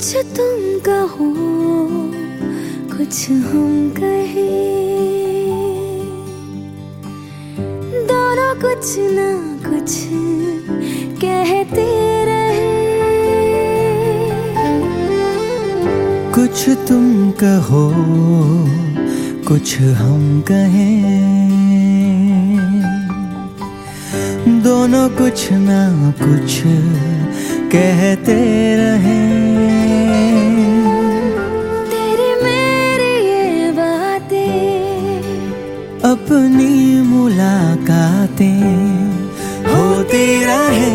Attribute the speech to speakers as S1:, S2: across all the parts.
S1: कुछ तुम कहो, कुछ हम कहें, दोनों कुछ ना कुछ कहते रहे।
S2: कुछ तुम कहो, कुछ हम कहें, दोनों कुछ ना कुछ कहते रहे।
S1: तेरी मेरी ये बातें,
S2: अपनी मुलाकातें होती रहे।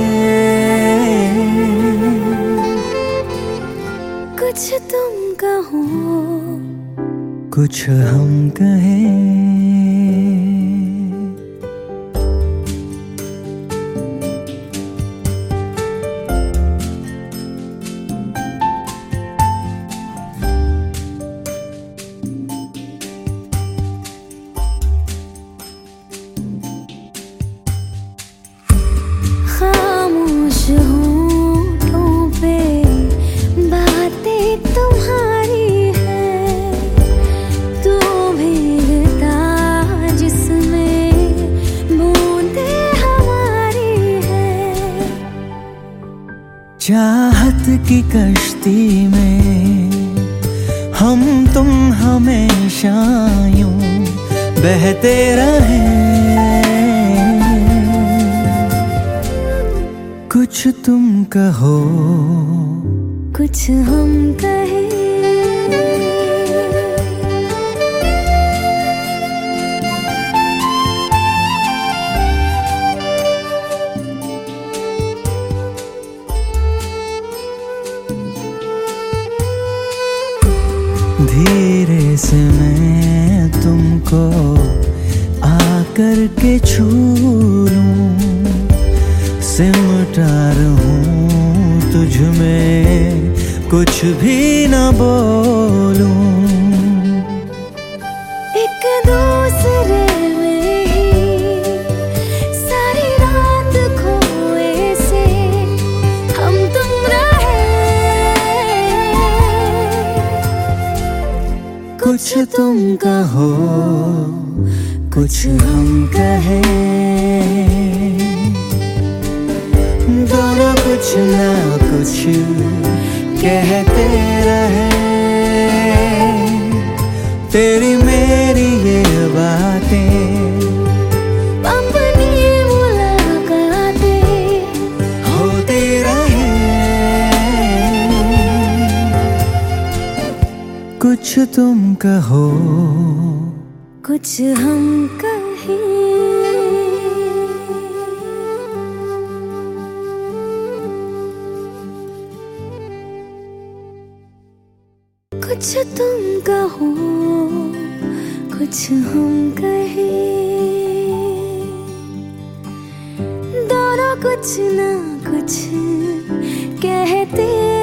S1: कुछ तुम कहो,
S2: कुछ हम कहें।
S1: खामोश होठों पे बातें तुम्हारी है, तू भीगता जिसमें बूंदे हमारी है।
S2: चाहत की कश्ती में हम तुम हमेशा यूं बहते रहे। कुछ तुम कहो,
S1: कुछ हम कहें।
S2: धीरे से मैं तुमको आकर के छू लूं, सिमटा रहूं तुझ में, कुछ भी न बोलूं।
S1: एक दूसरे में ही सारी रात खोए से हम तुम रहे।
S2: कुछ तुम कहो, कुछ हम कहें, दोनों कुछ ना कुछ कहते रहे। तेरी मेरी ये बातें,
S1: अपनी मुलाकातें
S2: होती रहे। कुछ तुम कहो,
S1: कुछ हम कहें। कुछ तुम कहो, कुछ हम कहें, दोनों कुछ ना कुछ कहते